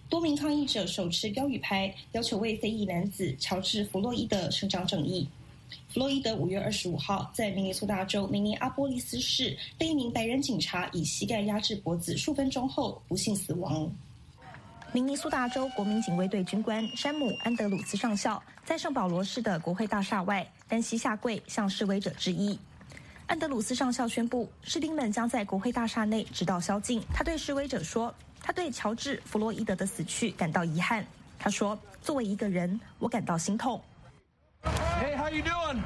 多名抗议者手持标语牌，要求为非裔男子乔治·弗洛伊德伸张正义。弗洛伊德五月二十五号在明尼苏达州明尼阿波利斯市被一名白人警察以膝盖压制脖子数分钟后不幸死亡。明尼苏达州国民警卫队军官山姆·安德鲁斯上校在圣保罗市的国会大厦外单膝下跪向示威者致意。安德鲁斯上校宣布，士兵们将在国会大厦内直到宵禁。他对示威者说，他对乔治·弗洛伊德的死去感到遗憾。他说，作为一个人，我感到心痛。 Hey, how you doing?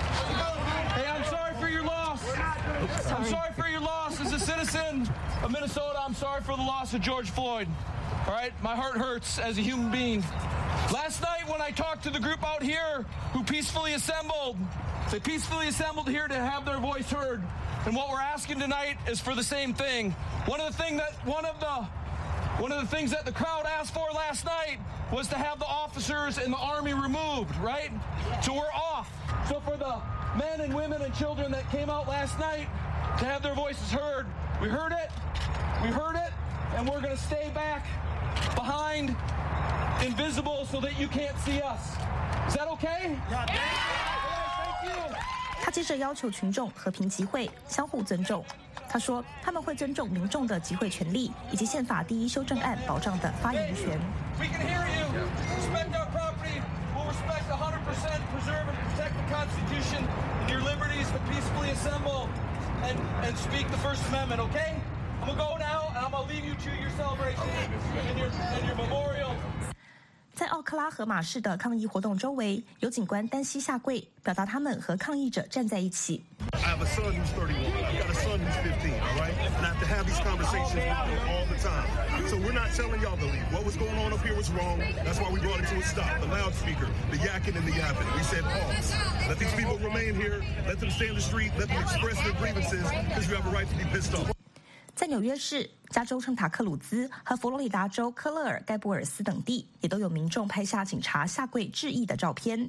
Hey, I'm sorry for your loss. I'm sorry for your loss as a citizen of Minnesota. I'm sorry for the loss of George Floyd. All right, my heart hurts as a human being. Last night when I talked to the group out here who peacefully assembled, they peacefully assembled here to have their voice heard. And what we're asking tonight is for the same thing. One of the thing that one of the one of the things that the crowd asked for last night was to have the officers and the army removed, right? So we're off. So for the men and women and children that came out last night to have their voices heard, we heard it, we heard it, and we're going to stay back behind invisible so that you can't see us. Is that okay? Yeah. Thank you. 他接着要求群众和平集会，相互尊重。他说，他们会尊重民众的集会权利，以及宪法第一修正案保障的发言权。 We can hear you. Respect our property. We'll respect one hundred percent preserve and protect the Constitution and your liberties to peacefully assemble and, and speak the First Amendment, okay? I'm going to go now, and I'm going to leave you to your celebration and your, and your memorial. 在奥克拉荷马市的抗议活动周围，有警官单膝下跪，表达他们和抗议者站在一起。 I have a son who's thirty-one. I've got a son who's fifteen, all right? And I have to have these conversations with them all the time. So we're not telling y'all to leave. What was going on up here was wrong. That's why we brought it to a stop. The loudspeaker, the yakking and the yapping. We said pause. Let these people remain here. Let them stay in the street. Let them express their grievances because you have a right to be pissed off. 在纽约市、加州圣塔克鲁兹和佛罗里达州科勒尔盖布尔斯等地，也都有民众拍下警察下跪致意的照片。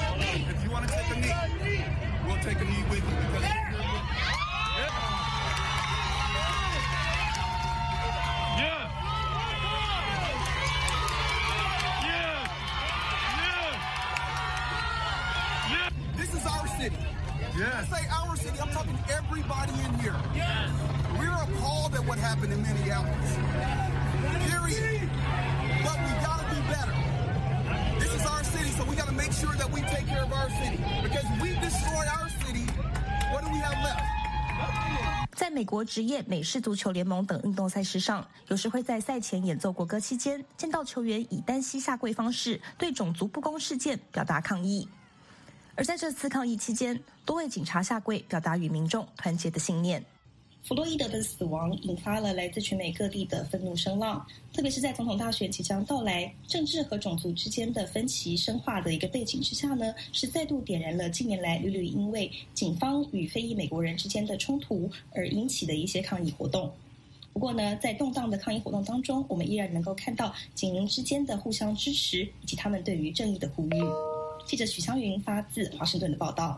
This is our city. Yes. When I say our city, I'm talking everybody in here. Yes. We're appalled at what happened in Minneapolis. Period. But we gotta do better. This is our city, so we gotta make sure that we take care of our city. Because we destroy our city, what do we have left? 在美国职业美式足球联盟等运动赛事上，有时会在赛前演奏国歌期间，见到球员以单膝下跪方式对种族不公事件表达抗议。而在这次抗议期间，多位警察下跪，表达与民众团结的信念。弗洛伊德的死亡引发了来自全美各地的愤怒声浪，特别是在总统大选即将到来、政治和种族之间的分歧深化的一个背景之下呢，是再度点燃了近年来屡屡因为警方与非裔美国人之间的冲突而引起的一些抗议活动。不过呢，在动荡的抗议活动当中，我们依然能够看到警民之间的互相支持，以及他们对于正义的呼吁。记者许湘云发自华盛顿的报道。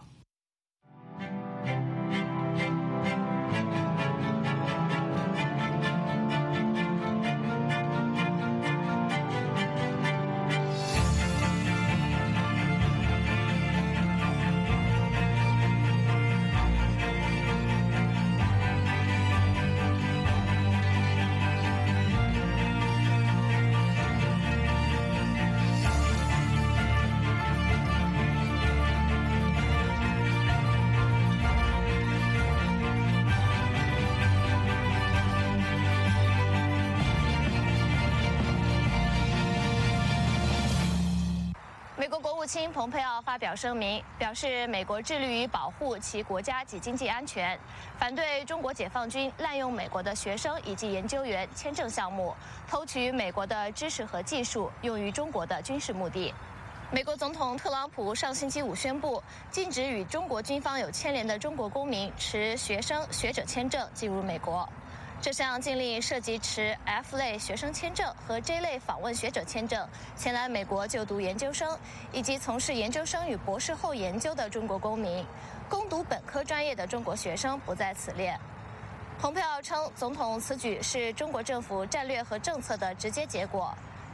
美国国务卿蓬佩奥发表声明，表示美国致力于保护其国家及经济安全，反对中国解放军滥用美国的学生以及研究员签证项目，偷取美国的知识和技术，用于中国的军事目的。美国总统特朗普上星期五宣布，禁止与中国军方有牵连的中国公民持学生、学者签证进入美国。这项禁令涉及持 F 类学生签证和 J 类访问学者签证前来美国就读研究生，以及从事研究生与博士后研究的中国公民。攻读本科专业的中国学生不在此列。蓬佩奥称，总统此举是中国政府战略和政策的直接结果。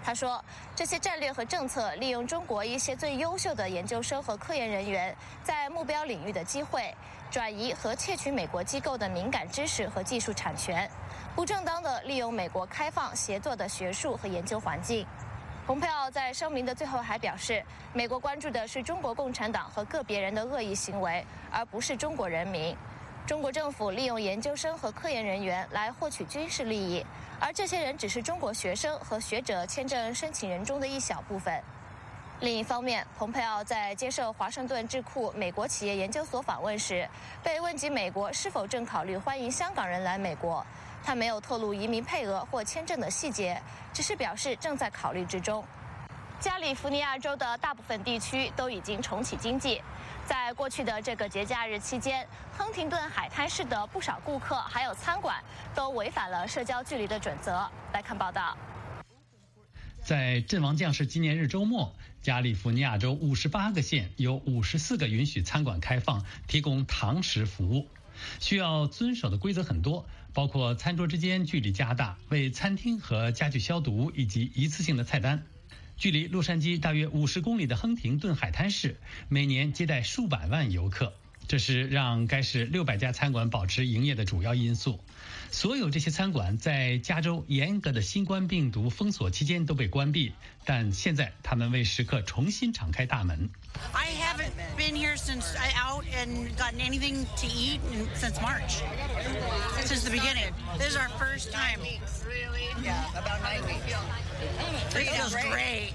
他说，这些战略和政策利用中国一些最优秀的研究生和科研人员在目标领域的机会，转移和窃取美国机构的敏感知识和技术产权，不正当地利用美国开放协作的学术和研究环境。蓬佩奥在声明的最后还表示，美国关注的是中国共产党和个别人的恶意行为，而不是中国人民。中国政府利用研究生和科研人员来获取军事利益，而这些人只是中国学生和学者签证申请人中的一小部分。另一方面，蓬佩奥在接受华盛顿智库美国企业研究所访问时，被问及美国是否正考虑欢迎香港人来美国，他没有透露移民配额或签证的细节，只是表示正在考虑之中。加利福尼亚州的大部分地区都已经重启经济。在过去的这个节假日期间，亨廷顿海滩市的不少顾客还有餐馆都违反了社交距离的准则。来看报道。 在阵亡将士纪念日周末，加利福尼亚州五十八个县有五十四个允许餐馆开放，提供堂食服务。需要遵守的规则很多，包括餐桌之间距离加大、为餐厅和家具消毒以及一次性的菜单。距离洛杉矶大约五十公里的亨廷顿海滩市，每年接待数百万游客，这是让该市六百家餐馆保持营业的主要因素。所有这些餐馆在加州严格的新冠病毒封锁期间都被关闭，但现在他们为食客重新敞开大门。 I haven't been here since I out and gotten anything to eat since March. Since the beginning. This is our first time. Really? Yeah, about nine weeks. It feels great.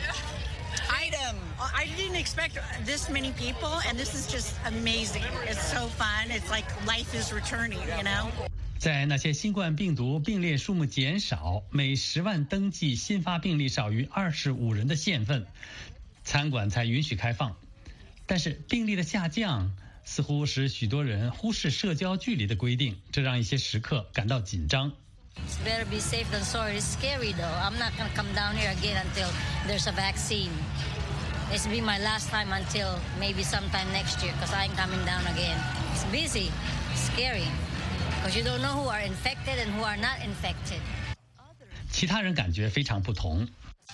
Item. I didn't expect this many people, and this is just amazing. It's so fun. It's like life is returning, you know? 在那些新冠病毒病例数目减少、每十万登记新发病例少于二十五人的县份，餐馆才允许开放。但是病例的下降似乎使许多人忽视社交距离的规定，这让一些食客感到紧张。 It's better be safe than sorry. It's scary though. I'm not going to come down here again until there's a vaccine. This will be my last time until maybe sometime next year because I ain't coming down again. It's busy. It's scary because you don't know who are infected and who are not infected. 其他人感觉非常不同。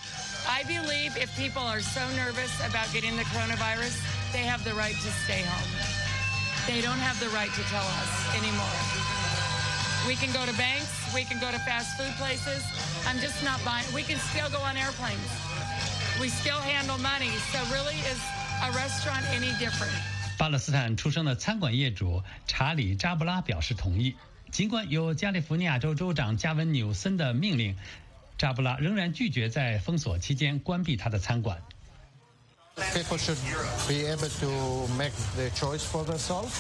I believe if people are so nervous about getting the coronavirus, they have the right to stay home. They don't have the right to tell us anymore.We can go to banks, we can go to fast food places. I'm just not buying. We can still go on airplanes. We still handle money. So really, is a restaurant any different? 巴勒斯坦出生的餐馆业主查理·扎布拉表示同意，尽管有加利福尼亚州州长加文·纽森的命令，扎布拉仍然拒绝在封锁期间关闭他的餐馆。 People should be able to make the choice for themselves.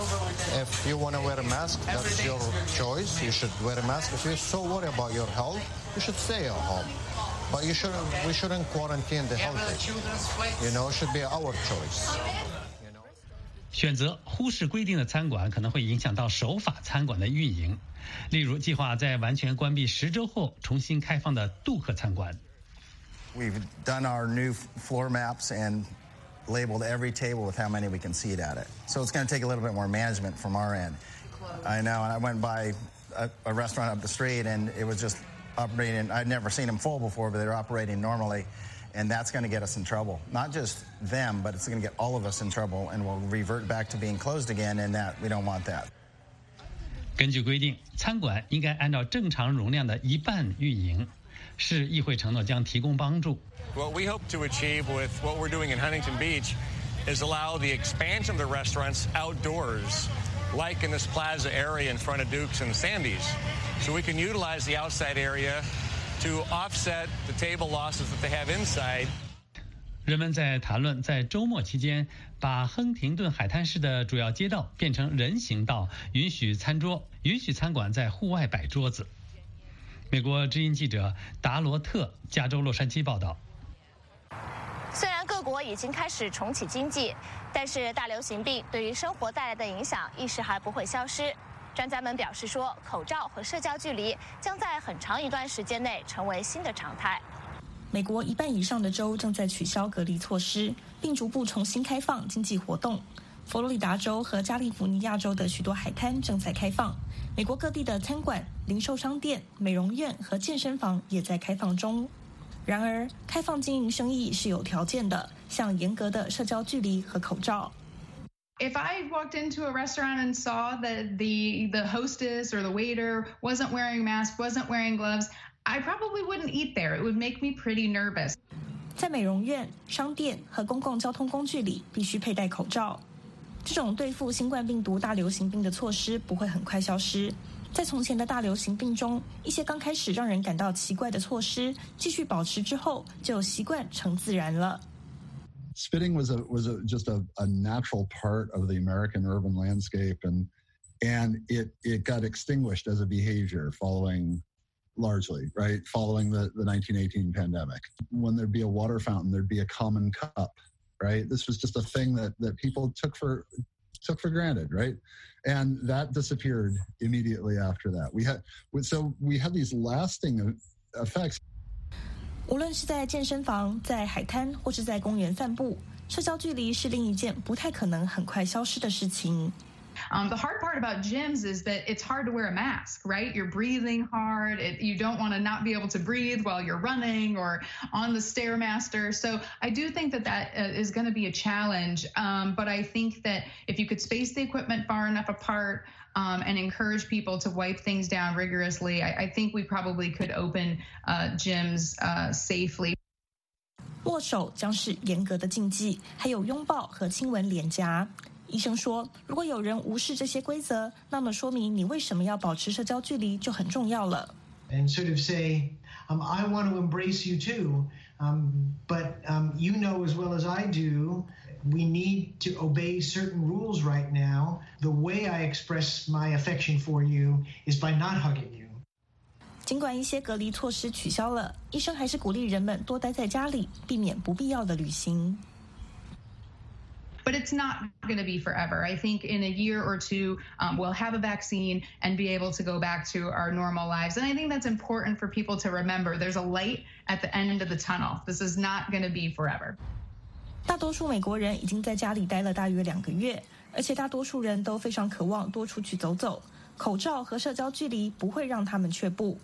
If you want to wear a mask, that's your choice. You should wear a mask. If you're so worried about your health, you should stay at home. But you shouldn't. We shouldn't quarantine the healthy. You know, it should be our choice. 选择忽视规定的餐馆可能会影响到守法餐馆的运营，例如计划在完全关闭十周后重新开放的杜克餐馆。 We've done our new floor maps and labeled every table with how many we can seat at it. So it's going to take a little bit more management from our end. I know, and I went by a, a restaurant up the street and it was just operating. I'd never seen them full before, but they were operating normally. And that's going to get us in trouble. Not just them, but it's going to get all of us in trouble, and we'll revert back to being closed again, and that we don't want that. 根据规定，餐馆应该按照正常容量的一半运营。市议会承诺将提供帮助。 What we hope to achieve with what we're doing in Huntington Beach is allow the expansion of the restaurants outdoors, like in this plaza area in front of Duke's and Sandy's, so we can utilize the outside area to offset the table losses that they have inside. 人们在谈论在周末期间把亨廷顿海滩市的主要街道变成人行道，允许餐桌，允许餐馆在户外摆桌子。美国之音记者达罗特，加州洛杉矶报道。 虽然各国已经开始重启经济，但是大流行病对于生活带来的影响一时还不会消失。专家们表示说，口罩和社交距离将在很长一段时间内成为新的常态。 美国一半以上的州正在取消隔离措施，并逐步重新开放经济活动。佛罗里达州和加利福尼亚州的许多海滩正在开放，美国各地的餐馆、零售商店、美容院和健身房也在开放中。 然而，开放经营生意是有条件的，像严格的社交距离和口罩。 If I walked into a restaurant and saw that the the hostess or the waiter wasn't wearing a mask, wasn't wearing gloves, I probably wouldn't eat there. It would make me pretty nervous. 在美容院、商店和公共交通工具里必须佩戴口罩。这种对付新冠病毒大流行病的措施不会很快消失。在从前的大流行病中，一些刚开始让人感到奇怪的措施，继续保持之后，就习惯成自然了。 Spitting was a was a just a, a natural part of the American urban landscape, and and it it got extinguished as a behavior following largely right following the, the nineteen eighteen pandemic. When there'd be a water fountain, there'd be a common cup, right? This was just a thing that that people took for took for granted, right? And that disappeared immediately after that. We had so we had these lasting effects. 无论是在健身房、在海滩或是在公园散步，社交距离是另一件不太可能很快消失的事情。 Um, the hard part about gyms is that it's hard to wear a mask, right? You're breathing hard. It, you don't want to not be able to breathe while you're running or on the Stairmaster. So I do think that that uh, is going to be a challenge. Um, but I think that if you could space the equipment far enough apart, Um, and encourage people to wipe things down rigorously, I, I think we probably could open uh, gyms uh, safely. 握手将是严格的禁忌，还有拥抱和亲吻脸颊。医生说，如果有人无视这些规则，那么说明你为什么要保持社交距离就很重要了。 And sort of say, um, I want to embrace you too, um, but um, you know as well as I do.We need to obey certain rules right now. The way I express my affection for you is by not hugging you. 尽管一些隔离措施取消了，医生还是鼓励人们多待在家里，避免不必要的旅行。 But it's not going to be forever. I think in a year or two, um, we'll have a vaccine and be able to go back to our normal lives. And I think that's important for people to remember. There's a light at the end of the tunnel. This is not going to be forever. 大多数美国人已经在家里待了大约两个月，而且大多数人都非常渴望多出去走走。口罩和社交距离不会让他们却步。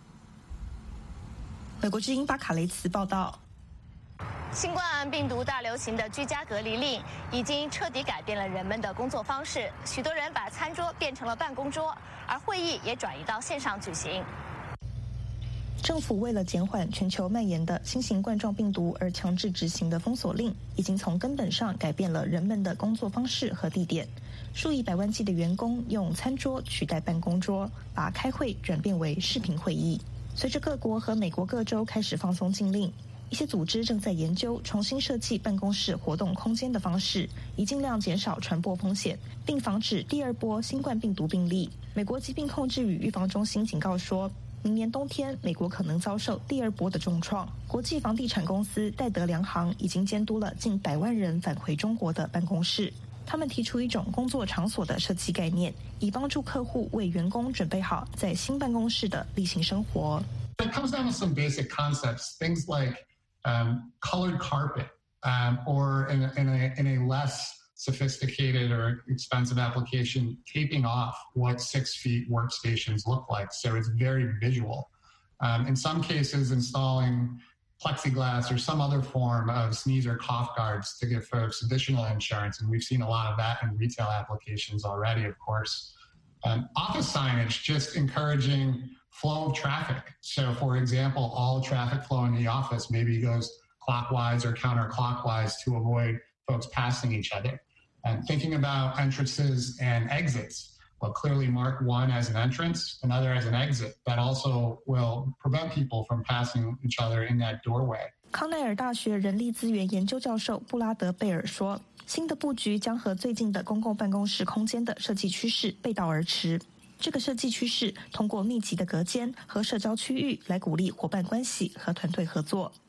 美国之音巴卡雷茨报道。 新冠病毒大流行的居家隔离令已经彻底改变了人们的工作方式，许多人把餐桌变成了办公桌，而会议也转移到线上举行。 政府为了减缓全球蔓延的新型冠状病毒而强制执行的封锁令，已经从根本上改变了人们的工作方式和地点。数以百万计的员工用餐桌取代办公桌，把开会转变为视频会议。随着各国和美国各州开始放松禁令，一些组织正在研究重新设计办公室活动空间的方式，以尽量减少传播风险，并防止第二波新冠病毒病例。美国疾病控制与预防中心警告说，明年冬天美国可能遭受第二波的重创。国际房地产公司戴德梁行已经监督了近百万人返回中国的办公室。他们提出一种工作场所的设计概念，以帮助客户为员工准备好在新办公室的例行生活。 It comes down to some basic concepts, things like um, colored carpet, um, or in a, in a, in a less sophisticated or expensive application, taping off what six feet workstations look like. So it's very visual. Um, in some cases, installing plexiglass or some other form of sneeze or cough guards to give folks additional insurance. And we've seen a lot of that in retail applications already, of course. Um, office signage, just encouraging flow of traffic. So for example, all traffic flow in the office maybe goes clockwise or counterclockwise to avoid folks passing each other. And thinking about entrances and exits, well, clearly mark one as an entrance, another as an exit. That also will prevent people from passing each other in that doorway. 康奈尔大学人力资源研究教授布拉德贝尔说，新的布局将和最近的公共办公室空间的设计趋势背道而驰。这个设计趋势通过密集的隔间和社交区域来鼓励伙伴关系和团队合作。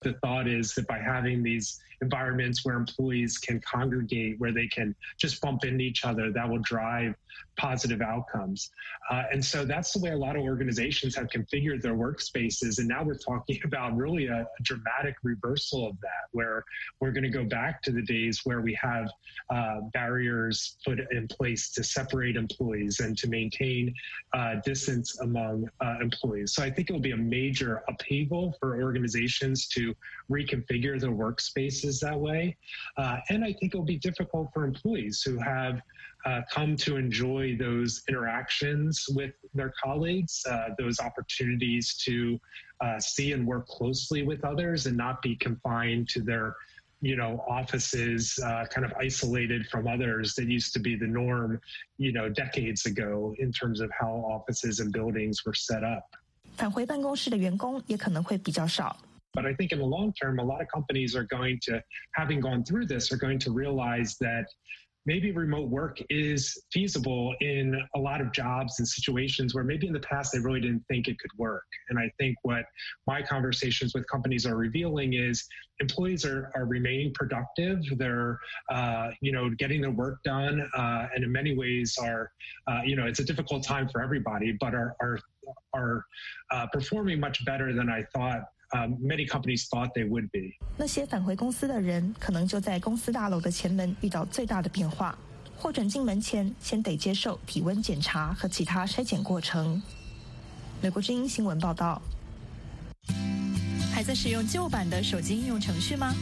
the thought is that by having these environments where employees can congregate, where they can just bump into each other, that will drive positive outcomes. Uh, and so that's the way a lot of organizations have configured their workspaces. And now we're talking about really a, a dramatic reversal of that, where we're going to go back to the days where we have uh, barriers put in place to separate employees and to maintain uh, distance among uh, employees. So I think it will be a major upheaval for organizations to reconfigure their workspaces that way. Uh, and I think it will be difficult for employees who have uh, come to enjoy those interactions with their colleagues, uh, those opportunities to uh, see and work closely with others and not be confined to their you know, offices, uh, kind of isolated from others that used to be the norm, you know, decades ago in terms of how offices and buildings were set up. 返回办公室的员工也可能会比较少。 But I think in the long term, a lot of companies are going to, having gone through this, are going to realize that maybe remote work is feasible in a lot of jobs and situations where maybe in the past they really didn't think it could work. And I think what my conversations with companies are revealing is employees are, are remaining productive. They're, uh, you know, getting their work done. Uh, and in many ways are, uh, you know, it's a difficult time for everybody, but are, are, are uh, performing much better than I thought Um, many companies thought they would be. 那些返回公司的人，可能就在公司大楼的前门遇到最大的变化。获准进门前，先得接受体温检查和其他筛检过程。美国之音新闻报道。 还在使用旧版的手机应用程序吗？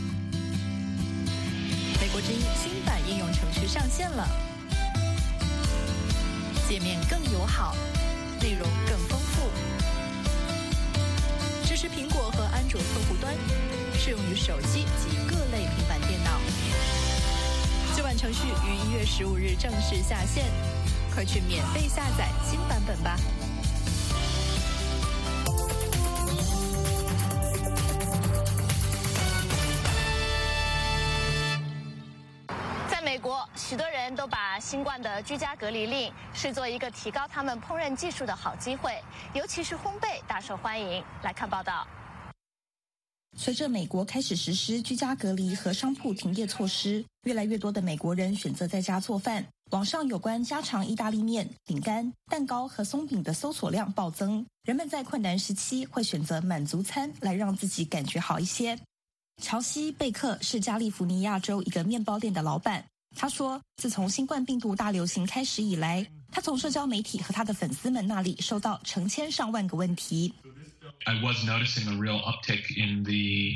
美国之音新版应用程序上线了，界面更友好，内容更丰富。 支持苹果和安卓客户端，适用于手机及各类平板电脑。旧版程序于一月十五日正式下线，快去免费下载新版本吧。 在美国，许多人都把新冠的居家隔离令视作一个提高他们烹饪技术的好机会，尤其是烘焙大受欢迎。来看报道。 随着美国开始实施居家隔离和商铺停业措施，越来越多的美国人选择在家做饭。网上有关家常意大利面、饼干、蛋糕和松饼的搜索量暴增，人们在困难时期会选择满足餐来让自己感觉好一些。乔西·贝克是加利福尼亚州一个面包店的老板。他说，自从新冠病毒大流行开始以来，他从社交媒体和他的粉丝们那里收到成千上万个问题。 I was noticing a real uptick in the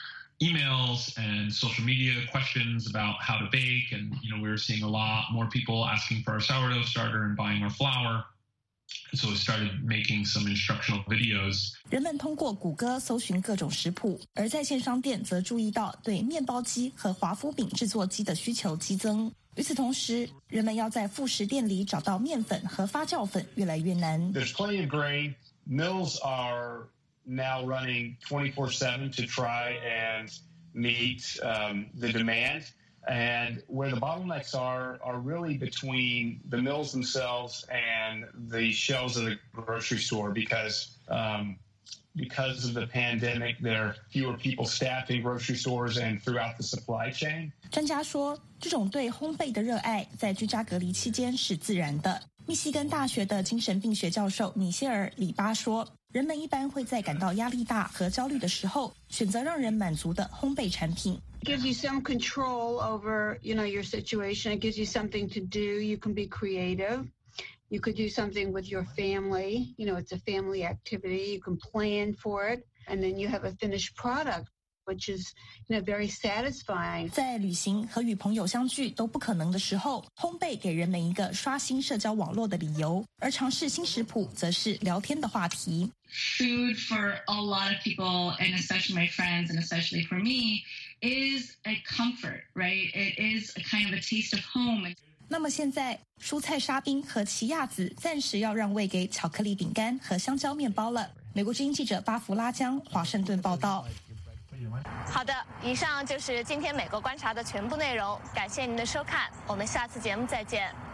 emails and social media questions about how to bake, and you know we were seeing a lot more people asking for our sourdough starter and buying our flour. So we started making some instructional videos. 人们通过谷歌搜寻各种食谱，而在线商店则注意到对面包机和华夫饼制作机的需求激增。与此同时，人们要在副食店里找到面粉和发酵粉越来越难。 There's plenty of grain. Mills are now running twenty-four seven to try and meet um, the demand. And where the bottlenecks are are really between the mills themselves and the shelves of the grocery store because um, because of the pandemic, there are fewer people staffing grocery stores and throughout the supply chain. 专家说，这种对烘焙的热爱在居家隔离期间是自然的。密西根大学的精神病学教授米歇尔·里巴说，人们一般会在感到压力大和焦虑的时候，选择让人满足的烘焙产品。 It gives you some control over, you know, your situation. It gives you something to do. You can be creative. You could do something with your family. You know, it's a family activity. You can plan for it. And then you have a finished product, which is, you know, very satisfying. 在旅行和与朋友相聚都不可能的时候，烘焙给人们一个刷新社交网络的理由，而尝试新食谱则是聊天的话题。 Food for a lot of people, and especially my friends, and especially for me, is a comfort, right? It is a kind of a taste of home. 那么现在，蔬菜沙冰和奇亚籽暂时要让位给巧克力饼干和香蕉面包了。美国之音记者巴弗拉江华盛顿报道。 好的，以上就是今天美国观察的全部内容，感谢您的收看，我们下次节目再见。